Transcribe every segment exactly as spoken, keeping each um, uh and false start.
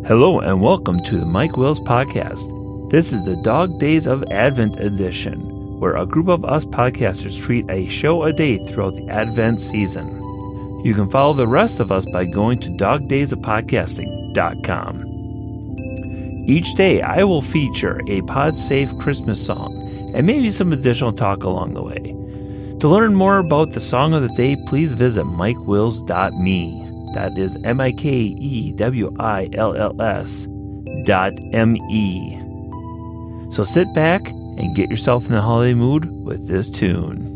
Hello and welcome to the Mike Wills Podcast. This is the Dog Days of Advent edition, where a group of us podcasters treat a show a day throughout the Advent season. You can follow the rest of us by going to dog days of podcasting dot com. Each day I will feature a pod-safe Christmas song and maybe some additional talk along the way. To learn more about the song of the day, please visit mike wills dot me. That is M I K E W I L L S dot M E. So sit back and get yourself in the holiday mood with this tune.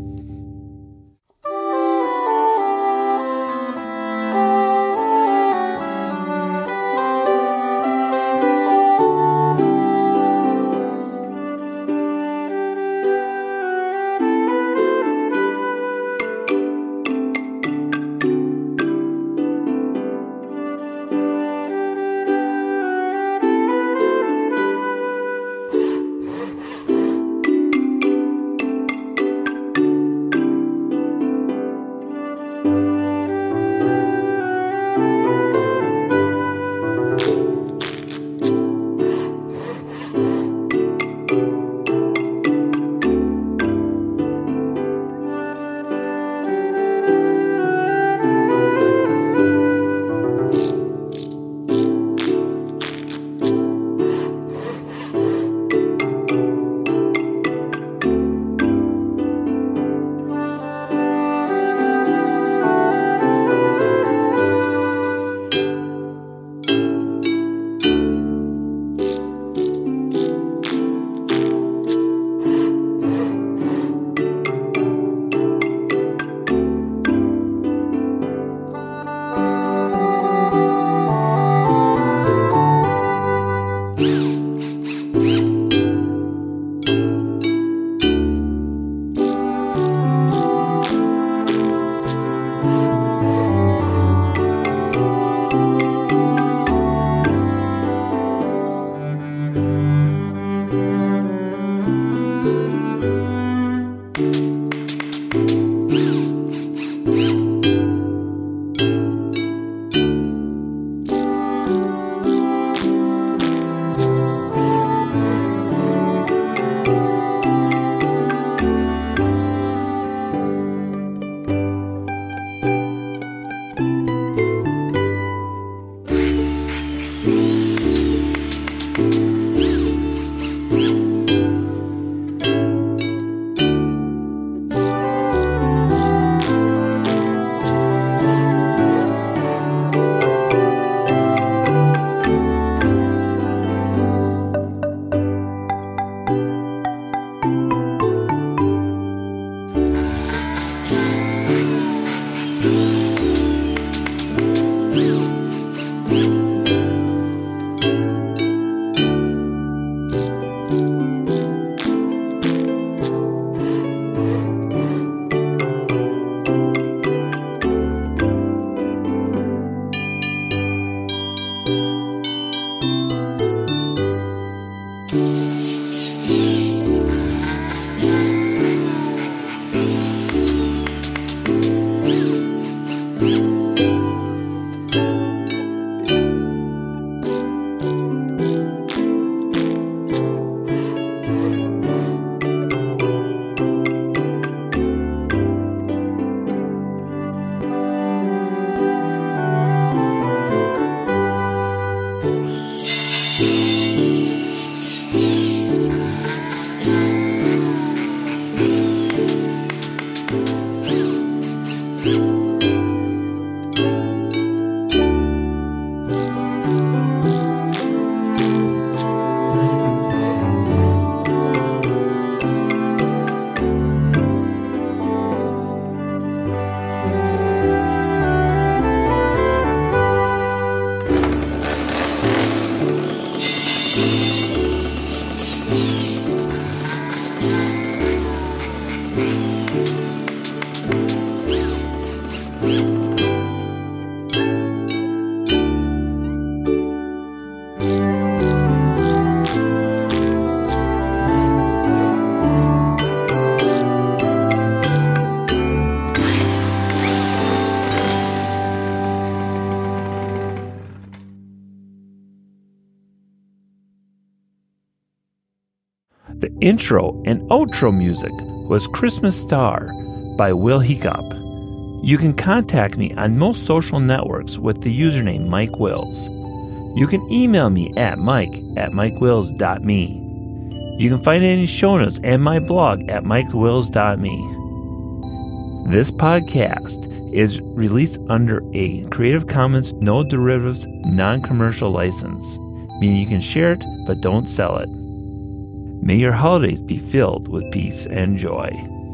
The intro and outro music was Christmas Star by Will Hiccup. You can contact me on most social networks with the username Mike Wills. You can email me at mike at mikewills dot me. You can find any show notes and my blog at mikewills dot me. This podcast is released under a Creative Commons No Derivatives Non-Commercial License, meaning you can share it but don't sell it. May your holidays be filled with peace and joy.